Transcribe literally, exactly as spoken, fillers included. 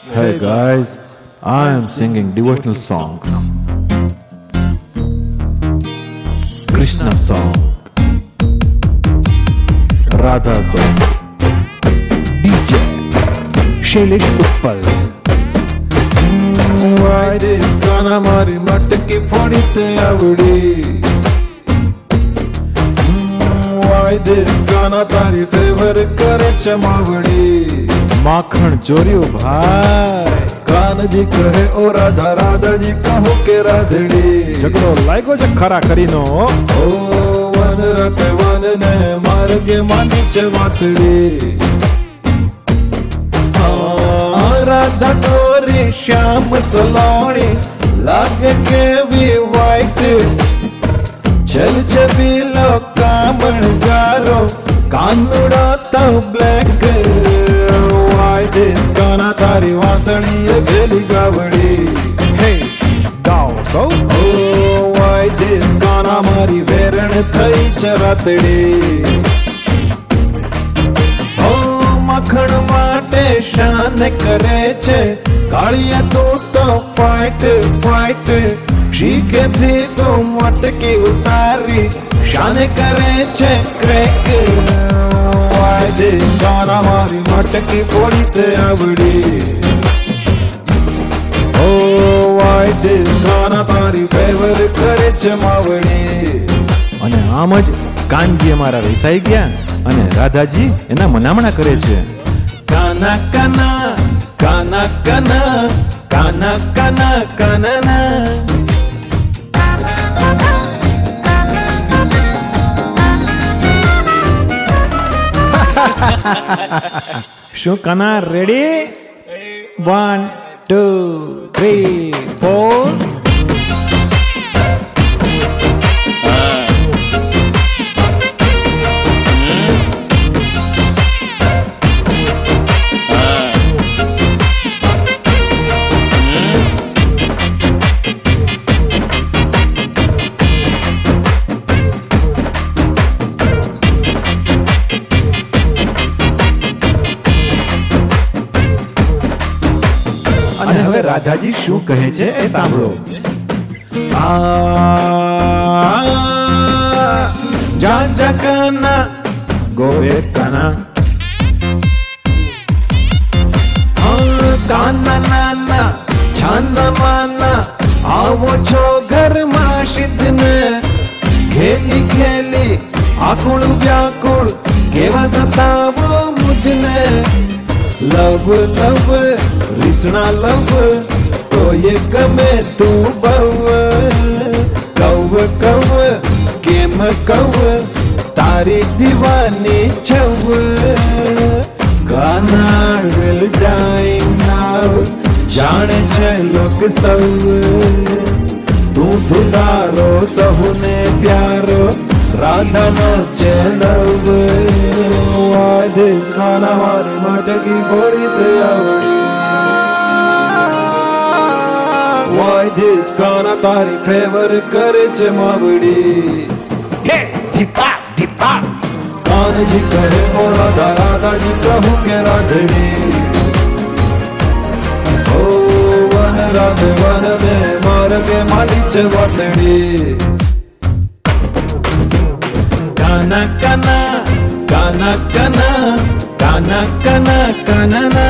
Hey guys, I am singing devotional songs. Krishna song, Radha song, D J Shailesh Uppal. Why this गाना मारी मटकी फोड़ी ते आवड़ी. Why this गाना तारी favour करे चमावड़ी. माखण चोरियो भाई कान जी कहे ओ राधा राधा जी कहो के राधड़ी. झगड़ो लागो जे खरा करीनो ओ वन रत वन ने मार के मानी च वातड़ी. राधा गोरी श्याम सलोणी लागे के भी वाइट. चल चबीलो कामण गारो कानुड़ा तो ब्लैक. Why this गाना तारी वासणी भेली गावड़ी. Hey गाओ सो. Oh why this गाना मारी वेरण थई चरातड़ी. Oh मखण माटे शान करे छे कालिया तू तो फाइट फाइट. शीखे थी तो मटकी उतारी शान करे छे क्रैक. Why this गाना मारी मटकी फोड़ी ते आवड़ी. Oh why this ગાના તારી ફેવર કરે છે માવડી. અને આમ જ કાનજી અમારા વેસાઈ ગયા અને રાધાજી એના મનામણા કરે છે. કાના કાના કાના કાના કાના કાના કાના. શું Kana ready? One two three four. અને હવે રાધાજી શું કહે છે એ સાંભળો. જા જા કાના ગોવે કાના. કાના નાના છાના માના આવો છો ઘરમાં શિદને. ખેલી ખેલી આકુળ વ્યાકુળ કેવા સતાવો મુજને. લવ લવ રીસણા લવ તો એ ગમે તું બવ. કવ કવ કેમ કવ તારી દીવાની છવ. ગાના વિલ ડાઈ નાવ જાણે છે લોક સૌ. તું સુધારો સહુને પ્યારો રાધાનો છે લવ. Why this ગાના મારી મટકી ફોડી તે આવડી. Why this ગાના તારી ફેવર કરે છે માવડી. હે દીપા દીપા કાનજી કહે ઓ રાધા રાધા જી કહું કે રાધડી. ઓ વન રાધ વન ને માર કે માડી છે વાતડી. કાના કાના કાના કાના કાના કાના કાના.